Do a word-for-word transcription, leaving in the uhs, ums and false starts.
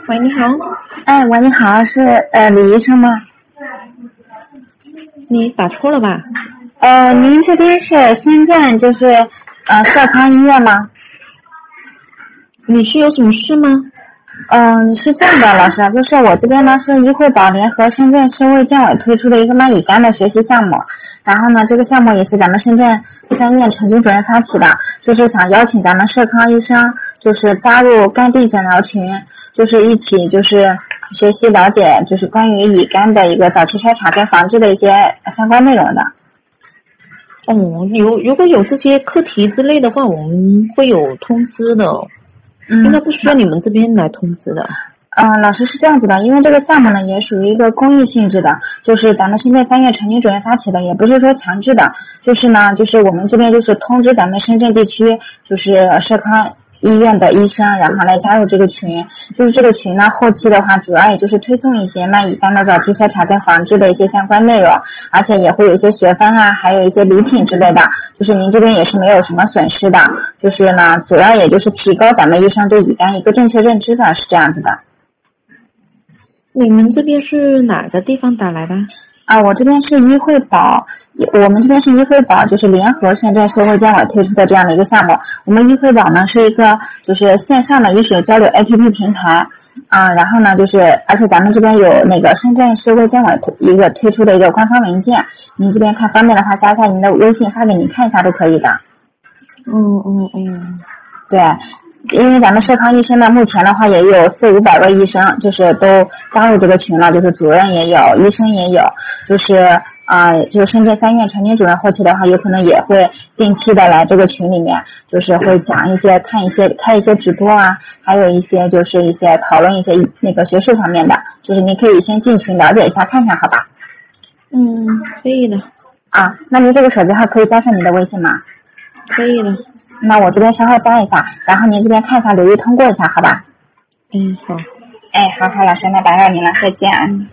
喂，你好。 哎，喂，你好，是呃李医生吗？ 你打错了吧？ 呃，您这边是深圳，就是呃社康医院吗？ 你是有什么事吗？ 嗯，是这样的，老师，就是我这边呢是医惠宝联合深圳市卫健委推出的一个蚂蚁肝的学习项目，然后呢，这个项目也是咱们深圳三院陈军主任发起的，就是想邀请咱们社康医生，就是加入肝病诊疗群，就是一起就是学习了解，就是关于乙肝的一个早期筛查跟防治的一些相关内容的。 哦，有如果有这些课题之类的话，我们会有通知的。 嗯， 应该不需要你们这边来通知的。 嗯、呃，老师是这样子的，因为这个项目呢也属于一个公益性质的，就是咱们深圳三院陈军主任发起的，也不是说强制的，就是呢，就是我们这边就是通知咱们深圳地区就是社康医院的医生，然后来加入这个群。就是这个群呢，后期的话主要也就是推送一些蚂蚁肝的早期筛查跟防治的一些相关内容，而且也会有一些学分啊，还有一些礼品之类的，就是您这边也是没有什么损失的。就是呢，主要也就是提高咱们医生对乙肝一个正确认知的，是这样子的。 你们这边是哪个地方打来的？ 啊，我这边是医惠宝，我们这边是医惠宝，就是联合深圳市卫健委推出的这样的一个项目。我们医惠宝呢是一个就是线上的医学交流 A P P 平台啊，然后呢就是而且咱们这边有那个深圳市卫健委一个推出的一个官方文件，您这边看方便的话加一下您的微信发给您看一下都可以的。 嗯嗯嗯， 对。因为咱们社康医生呢，目前的话也有四五百位医生，就是都加入这个群了，就是主任也有，医生也有，就是啊、呃，就是深圳三院陈军主任后期的话，有可能也会定期的来这个群里面，就是会讲一些、看一些、开一些直播啊，还有一些就是一些讨论一些那个学术方面的，就是你可以先进群了解一下，看看好吧？ 嗯，可以的。 啊，那您这个手机号可以加上您的微信吗？ 可以的。 那我这边稍后加一下，然后您这边看一下，留意通过一下，好吧？ 嗯，好。 哎，好好，老师，那打扰您了，再见啊。 嗯。